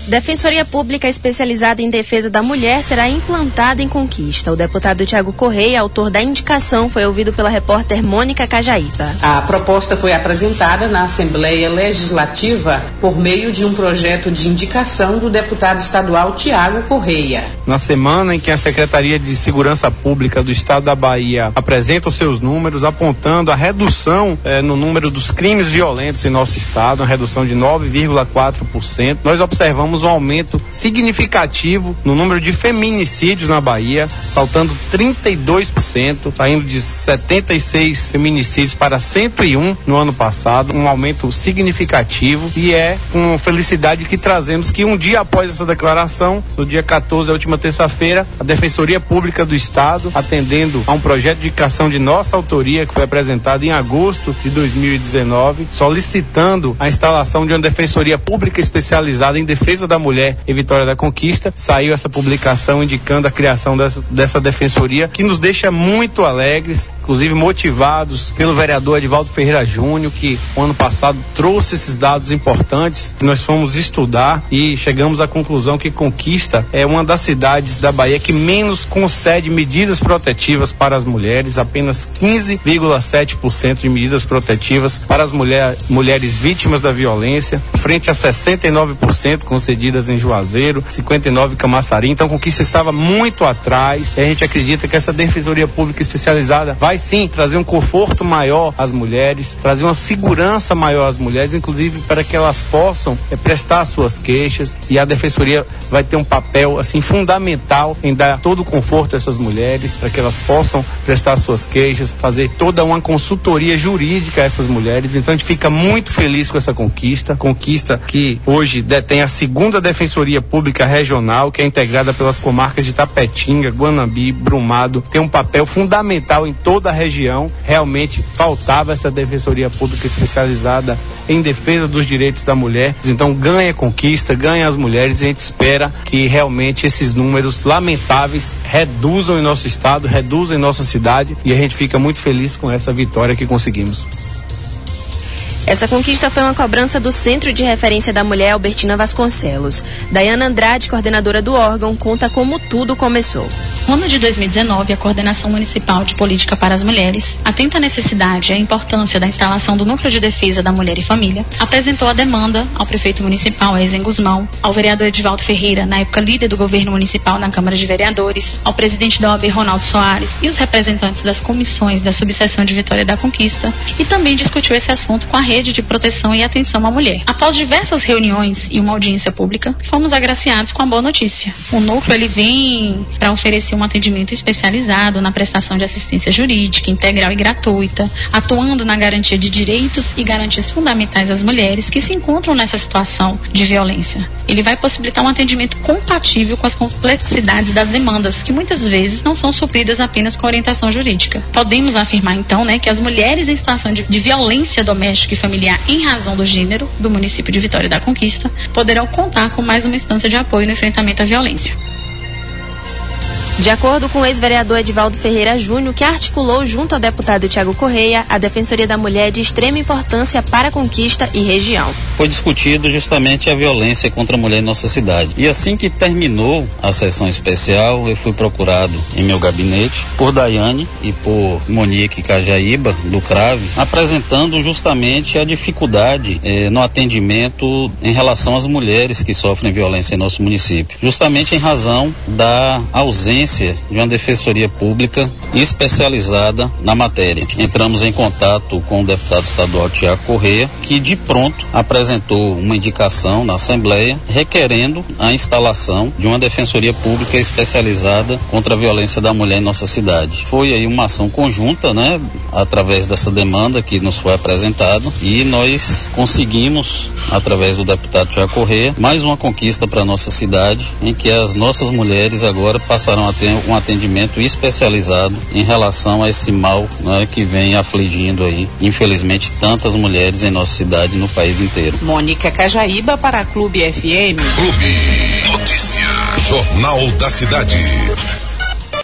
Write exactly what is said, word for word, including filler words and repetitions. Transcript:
Defensoria Pública especializada em defesa da mulher será implantada em Conquista. O deputado Tiago Correia, autor da indicação, foi ouvido pela repórter Mônica Cajaíba. A proposta foi apresentada na Assembleia Legislativa por meio de um projeto de indicação do deputado estadual Tiago Correia. Na semana em que a Secretaria de Segurança Pública do Estado da Bahia apresenta os seus números, apontando a redução eh, no número dos crimes violentos em nosso estado, uma redução de nove vírgula quatro por cento, nós observamos um aumento significativo no número de feminicídios na Bahia, saltando trinta e dois por cento, saindo de setenta e seis feminicídios para cento e um no ano passado, um aumento significativo, e é com felicidade que trazemos que um dia após essa declaração, no dia quatorze, a última terça-feira, a Defensoria Pública do Estado, atendendo a um projeto de indicação de nossa autoria que foi apresentado em agosto de dois mil e dezenove, solicitando a instalação de uma Defensoria Pública especializada em defesa da mulher em Vitória da Conquista. Saiu essa publicação indicando a criação dessa, dessa defensoria, que nos deixa muito alegres, inclusive motivados pelo vereador Edivaldo Ferreira Júnior, que o ano passado trouxe esses dados importantes. Nós fomos estudar e chegamos à conclusão que Conquista é uma das cidades da Bahia que menos concede medidas protetivas para as mulheres, apenas quinze vírgula sete por cento de medidas protetivas para as mulher, mulheres vítimas da violência, frente a sessenta e nove por cento concedidas em Juazeiro, cinquenta e nove por cento em Camaçari. Então, Conquista estava muito atrás, e a gente acredita que essa Defensoria Pública especializada vai sim trazer um conforto maior às mulheres, trazer uma segurança maior às mulheres, inclusive para que elas possam é, prestar suas queixas, e a Defensoria vai ter um papel assim fundamental em dar todo o conforto a essas mulheres, para que elas possam prestar suas queixas, fazer toda uma consultoria jurídica a essas mulheres. Então, a gente fica muito feliz com essa conquista, conquista que hoje detém a segunda Defensoria Pública Regional, que é integrada pelas comarcas de Tapetinga, Guanambi, Brumado, tem um papel fundamental em toda a região. Realmente faltava essa Defensoria Pública especializada em defesa dos direitos da mulher. Então ganha Conquista, ganha as mulheres, e a gente espera que realmente esses números lamentáveis reduzam em nosso estado, reduzam em nossa cidade, e a gente fica muito feliz com essa vitória que conseguimos. Essa conquista foi uma cobrança do Centro de Referência da Mulher Albertina Vasconcelos. Daiana Andrade, coordenadora do órgão, conta como tudo começou. No ano de dois mil e dezenove, a Coordenação Municipal de Política para as Mulheres, atenta à necessidade e à importância da instalação do Núcleo de Defesa da Mulher e Família, apresentou a demanda ao prefeito municipal, Ezen Guzmão, ao vereador Edivaldo Ferreira, na época líder do governo municipal na Câmara de Vereadores, ao presidente da O A B, Ronaldo Soares, e os representantes das comissões da subseção de Vitória da Conquista, e também discutiu esse assunto com a rede de proteção e atenção à mulher. Após diversas reuniões e uma audiência pública, fomos agraciados com a boa notícia. O núcleo ele vem para oferecer um atendimento especializado na prestação de assistência jurídica, integral e gratuita, atuando na garantia de direitos e garantias fundamentais às mulheres que se encontram nessa situação de violência. Ele vai possibilitar um atendimento compatível com as complexidades das demandas, que muitas vezes não são supridas apenas com orientação jurídica. Podemos afirmar, então, né, que as mulheres em situação de, de violência doméstica e familiar em razão do gênero do município de Vitória da Conquista poderão contar com mais uma instância de apoio no enfrentamento à violência. De acordo com o ex-vereador Edivaldo Ferreira Júnior, que articulou junto ao deputado Tiago Correia, a Defensoria da Mulher é de extrema importância para a Conquista e região. Foi discutido justamente a violência contra a mulher em nossa cidade. E assim que terminou a sessão especial, eu fui procurado em meu gabinete por Daiane e por Monique Cajaíba, do CRAVE, apresentando justamente a dificuldade eh, no atendimento em relação às mulheres que sofrem violência em nosso município. Justamente em razão da ausência de uma defensoria pública especializada na matéria. Entramos em contato com o deputado estadual Tiago Correia, que de pronto apresentou uma indicação na Assembleia requerendo a instalação de uma defensoria pública especializada contra a violência da mulher em nossa cidade. Foi aí uma ação conjunta, né, através dessa demanda que nos foi apresentada, e nós conseguimos, através do deputado Tiago Correia, mais uma conquista para a nossa cidade, em que as nossas mulheres agora passarão a ter um atendimento especializado em relação a esse mal, né, que vem afligindo aí, infelizmente, tantas mulheres em nossa cidade e no país inteiro. Mônica Cajaíba para a Clube F M. Clube Notícia, Jornal da Cidade.